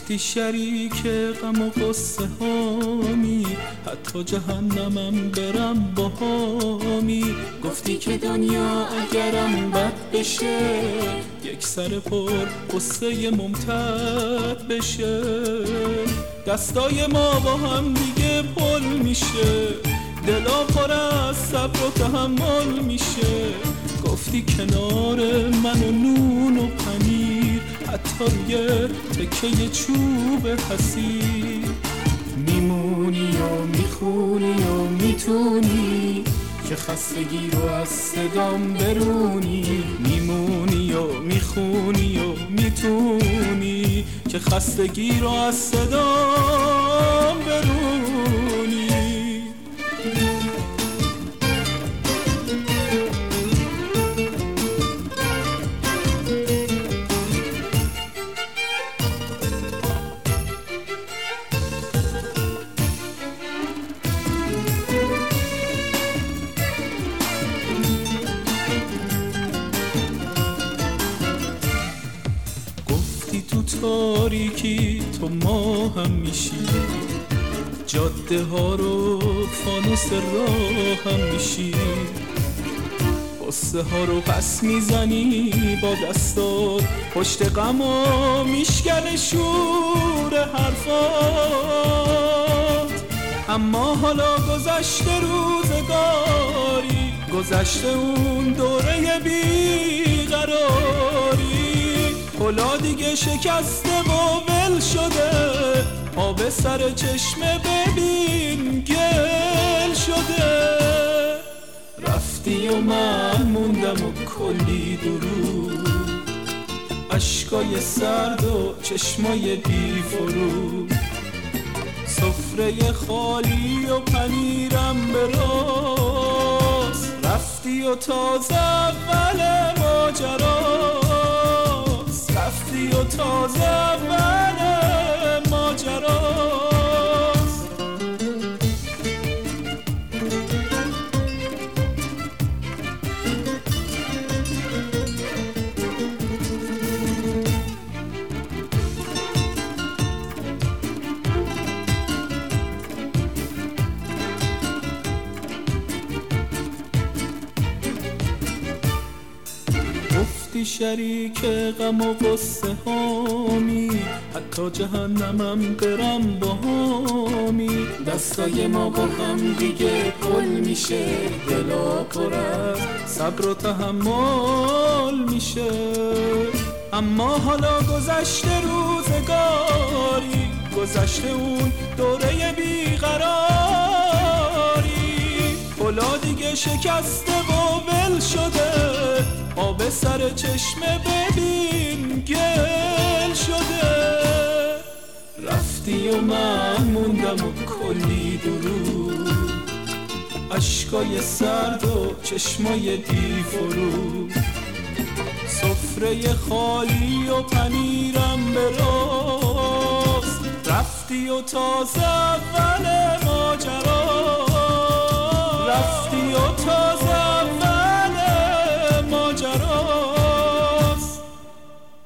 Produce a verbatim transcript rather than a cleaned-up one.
گفتی شریک غم و غصه هامی، حتی جهنمم برم باهامی. گفتی که دنیا اگرم بد بشه، یک سر پر قصه ممتد بشه. دستای ما با هم دیگه پل میشه، دلا پر از صبر و تحمل میشه. گفتی کنار من و نون و پنیر، حتی روی تکه چوب حسیر. میمونی و میخونی و میتونی که خستگی رو از صدام برونی. میمونی و میخونی و میتونی که خستگی رو از صدام برونی. تو تاریکی تو ما هم میشی، جاده ها رو فانوس راه هم میشی. قصه ها رو پس میزنی با دستات، پشت غم و میشکنه شور حرفات. اما حالا گذشته روزگاری، گذشته اون دوره بیقراری. پلا دیگه شکسته و ول شده، آب سر چشمه ببین گل شده. رفتی و من موندم و کلی درود، اشکای سرد و چشمای بی فرود. سفره خالی و پنیرم به راست، رفتی و تازه اول ماجراست. رفتی و تازه اول ماجراست. گفتی شریک غم و غصه هامی، حتی جهنمم برم باهامی. دستای ما با هم دیگه پل میشه، دلا پر از صبر و تحمل میشه. اما حالا گذشته روزگاری، گذشته اون دوره بیقراری. پلا دیگه شکسته و ول شده، آب سر چشمه ببین گل شده. رفتی و من موندم و کلی درود، اشکای سرد و چشمای بی فرود. سفره خالی و پنیرم به راست، رفتی و تازه اول ماجرا. رفتی و تازه